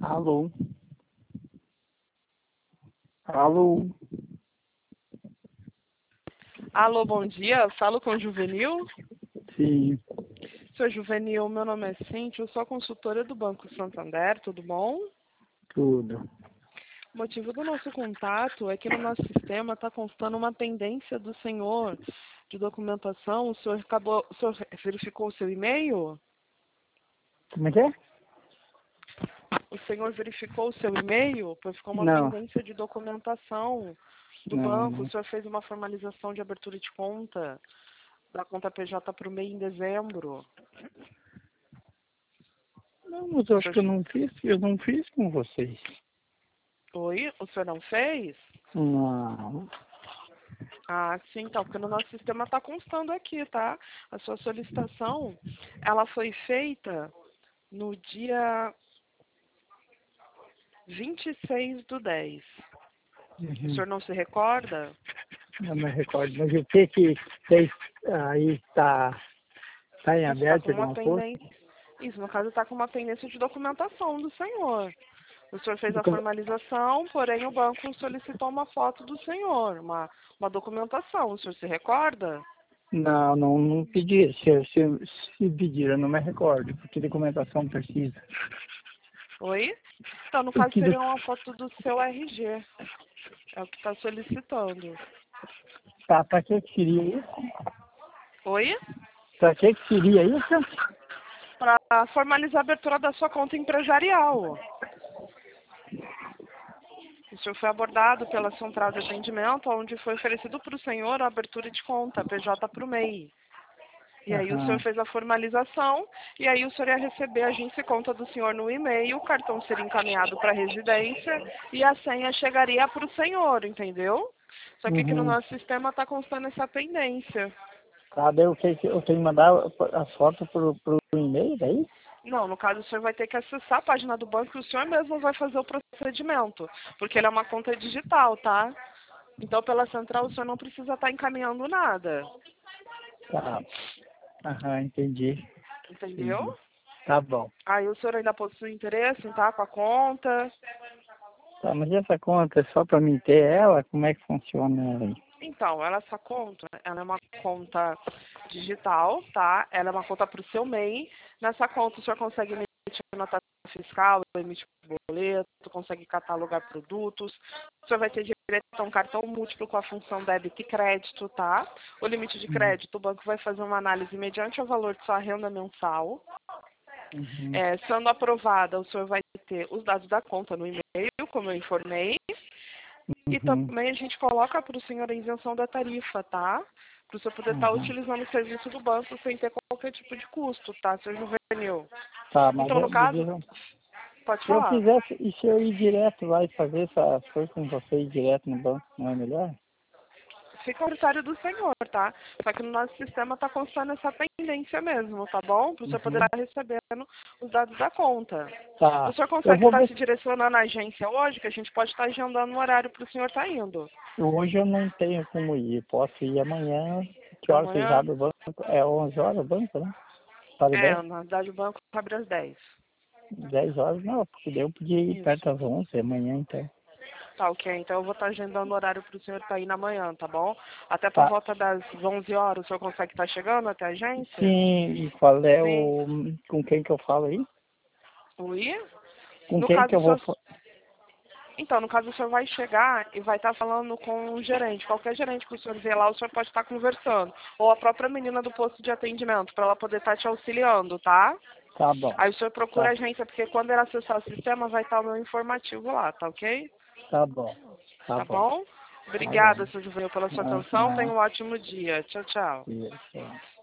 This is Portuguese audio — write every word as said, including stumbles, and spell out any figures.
Alô? Alô? Alô, bom dia. Falo com o Juvenil. Sim, Senhor Juvenil, meu nome é Cíntia, eu sou a consultora do Banco Santander, tudo bom? tudo. O motivo do nosso contato é que no nosso sistema está constando uma pendência do senhor de documentação. O senhor, acabou, o senhor verificou o seu e-mail? Como é que é? O senhor verificou o seu e-mail? Pois ficou uma Não, pendência de documentação do não, banco. O não. senhor fez uma formalização de abertura de conta, da conta P J para o mês em dezembro. Não, mas eu O acho senhor... que eu não fiz, eu não fiz com vocês. Oi? O senhor não fez? Não. Ah, sim, então, porque no nosso sistema está constando aqui, tá? A sua solicitação, ela foi feita no dia vinte e seis do dez. O Uhum. senhor não se recorda? Não me recordo. Mas o que que fez aí está tá em Isso está aberto com uma alguma coisa? pendência. Isso, no caso, está com uma pendência de documentação do senhor. O senhor fez a Docu- formalização, porém o banco solicitou uma foto do senhor, uma, uma documentação. O senhor se recorda? Não, não, não pedi. Se, se, se pediram, eu não me recordo. Que documentação precisa? Oi? Então, no caso, Que do... seria uma foto do seu R G. É o que está solicitando. Tá, pra que que seria isso? Oi? Pra que que seria isso? Para formalizar a abertura da sua conta empresarial. O senhor foi abordado pela central de atendimento, onde foi oferecido para o senhor a abertura de conta, P J para o M E I. E aí o senhor Aham. fez a formalização, e aí o senhor ia receber a agência e conta do senhor no e-mail, o cartão seria encaminhado para a residência e a senha chegaria para o senhor, entendeu? Só que aqui no Uhum. nosso sistema está constando essa pendência. Tá, daí eu tenho que, eu tenho que mandar as fotos pro, pro e-mail daí? Não, no caso o senhor vai ter que acessar a página do banco e o senhor mesmo vai fazer o procedimento, porque ele é uma conta digital, tá? Então pela central o senhor não precisa estar encaminhando nada, Tá. Aham, entendi. entendeu? Entendi. Tá bom. Aí o senhor ainda possui interesse em estar com a conta. Tá, mas essa conta é só pra mim ter ela? Como é que funciona ela aí? Então, ela, essa conta, ela é uma conta digital, tá? Ela é uma conta para o seu M E I. Nessa conta o senhor consegue emitir nota fiscal, emitir boleto, consegue catalogar produtos. O senhor vai ter direito a um cartão múltiplo com a função débito e crédito, tá? O limite de Uhum. crédito, o banco vai fazer uma análise mediante o valor de sua renda mensal. Uhum. É, sendo aprovada, o senhor vai ter os dados da conta no e-mail, como eu informei. E Uhum. também a gente coloca para o senhor a isenção da tarifa, tá? Para o senhor poder estar Uhum. utilizando o serviço do banco sem ter qualquer tipo de custo, tá, seu Juvenil? Tá, mas Então, no eu, caso, eu- pode se eu falar. quisesse, e se eu ir direto lá e fazer essas coisas com vocês direto no banco, não é melhor? Fica ao critério do senhor, tá? Só que no nosso sistema está constando essa pendência mesmo, tá bom? Para o senhor poder Uhum. estar recebendo os dados da conta. O Tá. senhor Eu consegue vou estar ver se se direcionando à agência hoje, que a gente pode estar agendando um horário para o senhor estar indo? hoje eu não tenho como ir. Posso ir amanhã. Que hora vocês Amanhã? abrem o banco? É onze horas o banco, né? Para É, dez? na verdade o banco abre às dez. Dez horas não, porque daí eu podia ir perto Isso. das onze amanhã, então. Tá, ok. Então eu vou estar agendando o horário para o senhor estar aí na manhã, tá bom? Até por Tá. volta das onze horas, o senhor consegue estar chegando até a agência? Sim, e qual é Sim. o... Com quem que eu falo aí? Oi? Com No quem que caso, o eu vou... senhor... fa- Então, no caso, o senhor vai chegar e vai estar falando com o gerente. Qualquer gerente que o senhor vê lá, o senhor pode estar conversando. Ou a própria menina do posto de atendimento, para ela poder estar te auxiliando, tá? Tá bom. Aí o senhor procura a Tá, agência, porque quando ela acessar o sistema, vai estar o meu informativo lá, tá ok? tá bom. Tá Tá bom. bom? Tá bom. Obrigada, senhor Juvenil, pela sua Ah, atenção. Tenha não. um ótimo dia. Tchau, tchau. Isso.